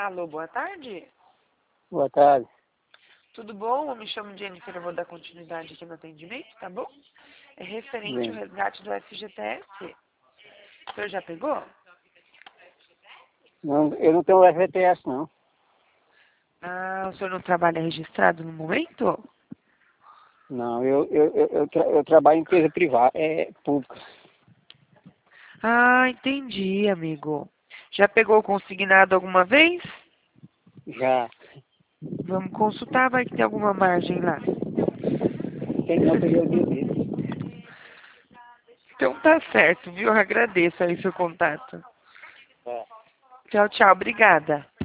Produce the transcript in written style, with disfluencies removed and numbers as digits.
Alô, boa tarde. Boa tarde. Tudo bom? Eu me chamo Jennifer, eu vou dar continuidade aqui no atendimento, tá bom? É referente ao Bem, resgate do FGTS. O senhor já pegou? não, eu não tenho FGTS, não. Ah, o senhor não trabalha registrado no momento? Não, eu trabalho em empresa privada, pública. Ah, entendi, amigo. Já pegou o consignado alguma vez? Já. Vamos consultar, vai que tem alguma margem lá. Tem não, peguei o dia dele. Então tá certo, viu? Eu agradeço aí seu contato. É. Tchau, tchau. Obrigada.